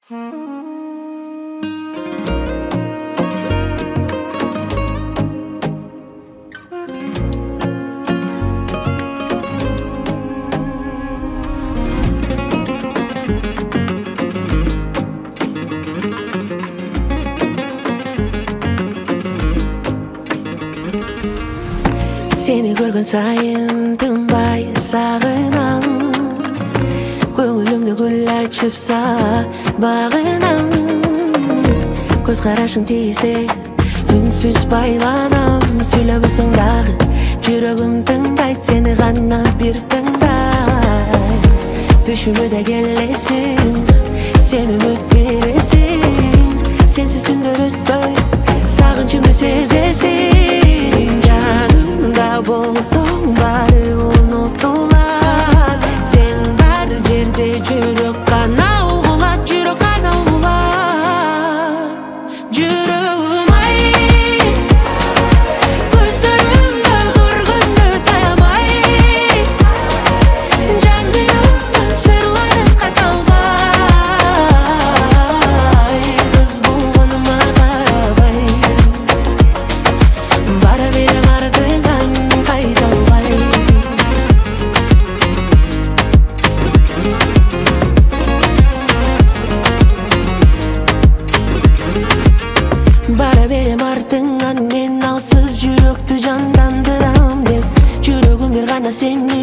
Seni görgөн сайын тынбай сагынам, көңүлүмдү гүл ачыпса багынам. Көз карашың тийсе үнсүз байланам, сүйлөбөсөң дагы жүрөгүм тыңдайт сени гана бир тыңдай. Түшүмө келесиң, сен үмүт бересиң, сенсиз түндөр өтпөй сагынчымды сезесиң. Жанымда болсоң баары унутулат, сен бар жерде жүрөк гана угулат, жүрөк гана угулат. Жүрөгүм ай, көздөрүмдө көргөндө таямай, жандырымдын сырларын кайталбай. Кыз болгоныма карабай, бара берем артыңан кайталбай. Бара берем артыңан, мен алсыз жүрөктү жандандырам деп, жүрөгүм бир гана сени